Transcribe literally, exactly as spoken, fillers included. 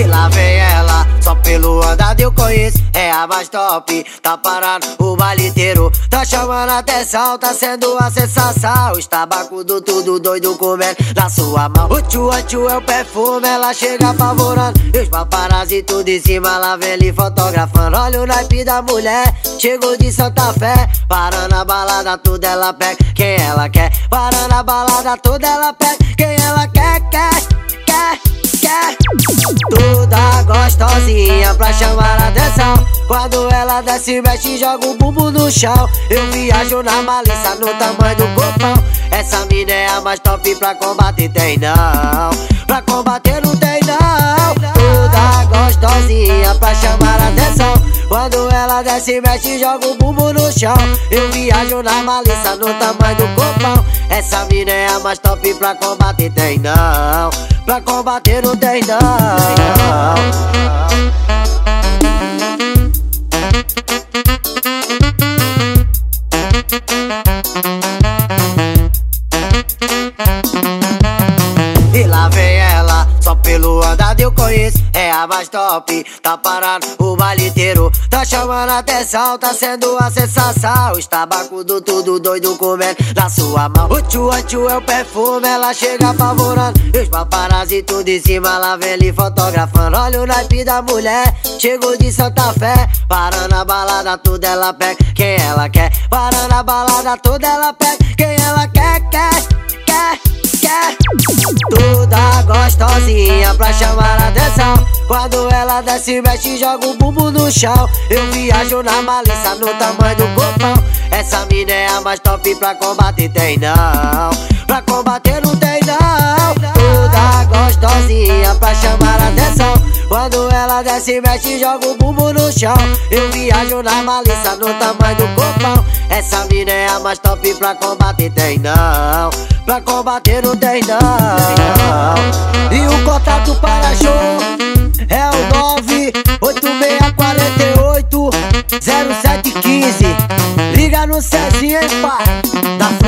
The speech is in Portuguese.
E lá vem ela, só pelo andar eu conheço, é a mais top. Tá parado o baile inteiro, tá chamando a atenção, tá sendo a sensação. Os tabacos do tudo doido comendo na sua mão. O tchua tchua é o perfume, ela chega apavorando. E os paparazzi tudo em cima, lá vem ele fotografando. Olha o naipe da mulher, chegou de Santa Fé. Parando a balada toda ela pega quem ela quer. Parando a balada toda ela pega quem ela quer, quer, quer, quer. Toda gostosinha pra chamar a atenção. Quando ela desce, mexe e joga o bumbum no chão. Eu viajo na malícia no tamanho do corpão. Essa mina é a mais top pra combater, tem não. Pra combater não tem não. Toda gostosinha pra chamar a atenção. Quando ela desce, mexe e joga o bumbum no chão. Eu viajo na malícia no tamanho do corpão. Essa mina é a mais top pra combater, tem não. Pra combater não tem não. E lá vem ela, só pelo andar eu conheço, é a mais top. Tá parado o baile inteiro, tá chamando a atenção, tá sendo a sensação. Os tabacos do tudo doido comendo na sua mão. O tchua tchua é o perfume, ela chega apavorando. E os paparazzi tudo em cima, lá vem ele fotografando. Olha o naipe da mulher, chegou de Santa Fé. Parando a balada toda ela pega quem ela quer. Parando a balada toda ela pega quem ela quer, quer, quer, quer. Toda gostosinha pra chamar a atenção. Quando ela desce, mexe e joga o bumbum no chão. Eu viajo na malícia no tamanho do corpão. Essa mina é a mais top pra combater, tem não. Pra combater não tem não. Toda gostosinha pra chamar a atenção. Quando ela desce, mexe e joga o bumbum no chão. Eu viajo na malícia no tamanho do corpão. Essa mina é a mais top pra combater, tem não. Pra combater não tem não. E o contato para show é o nove oito seis quatro oito zero sete um cinco. Liga no Cezinha, pai.